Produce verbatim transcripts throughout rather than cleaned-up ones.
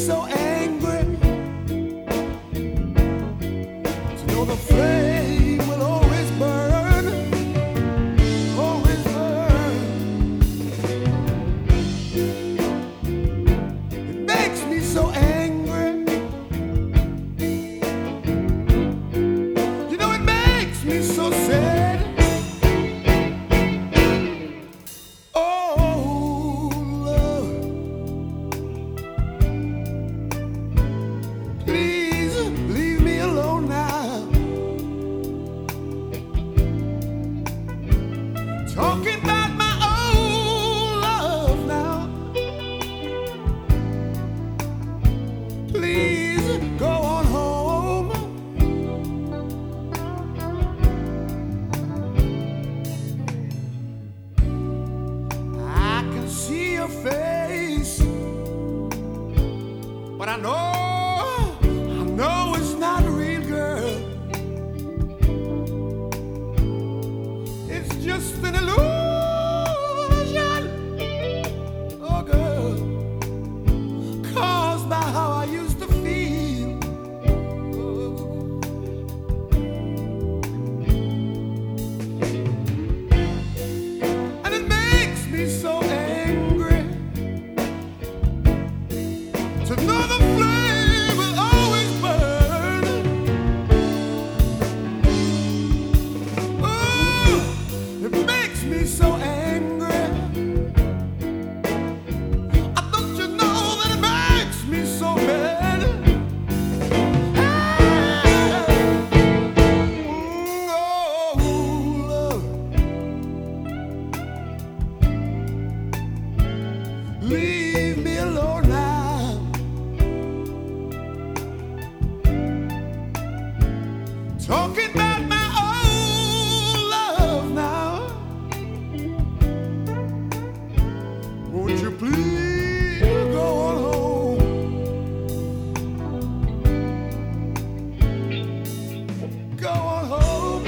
so angry to know the flame will always burn, always burn. It makes me so angry. You know, it makes me so sad. Talking about my old love now. Please go on home. I can see your face, but I know, I know it's not real, girl. It's just an illusion, oh girl, caused by how I used to feel. Oh. And it makes me so angry to know the flame will always burn. Oh, it makes me so angry. I thought you know that it makes me so mad. Mm, oh, love. Leave me alone now. Talking about my old love now. Won't you please go on home? Go on home.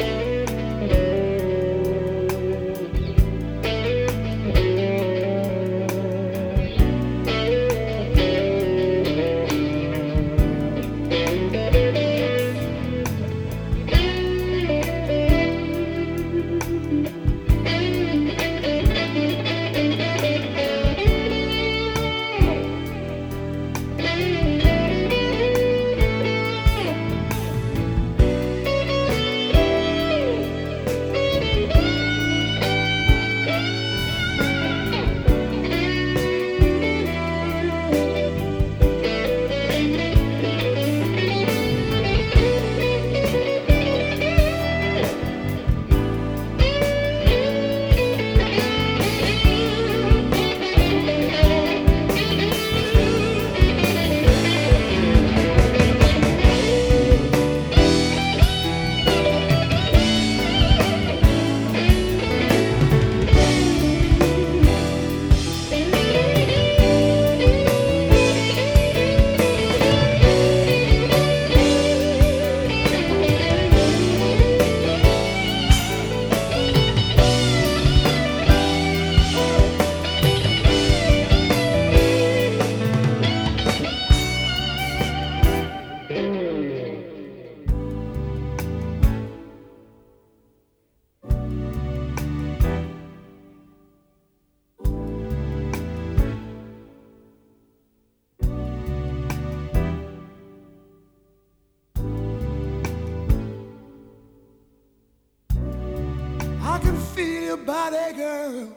I can feel your body, girl,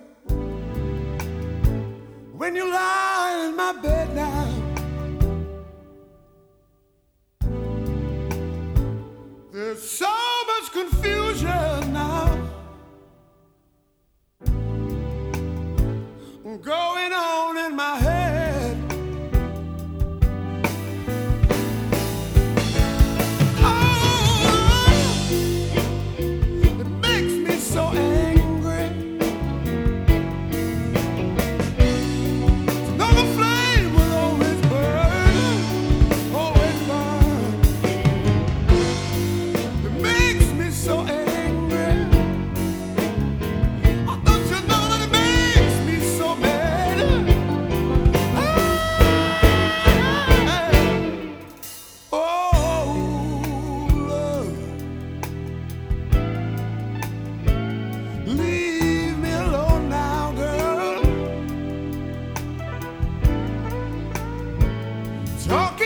when you lie in my bed now. There's so much confusion now going on in my head. Oh, it makes me so angry to know the flame will always burn, always burn. It makes me so angry. Talk